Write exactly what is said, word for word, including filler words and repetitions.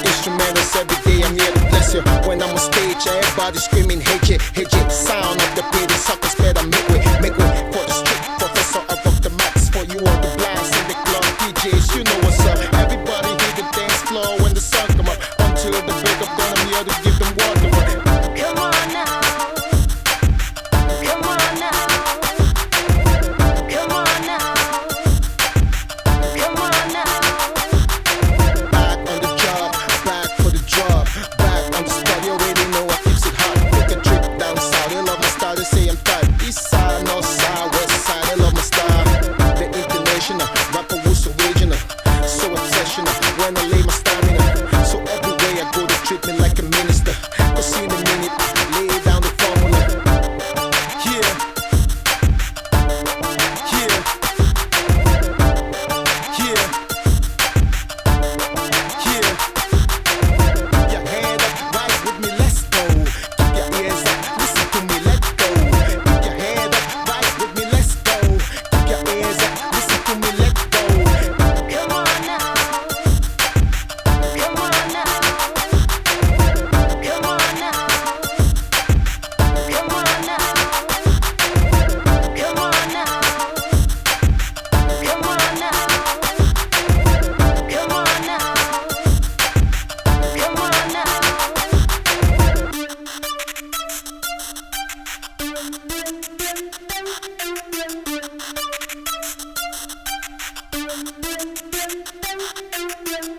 instrumentals every day. I'm here to bless you. When I'm on stage, everybody screaming, hate it, hate it. Sound of the pity, suckers better make way, make way for the street professor. I rock the max for you all the blast in the club D Js. You know what's up. Everybody hit the dance floor when the sun come up. Until the break of dawn, I'm here to give them water.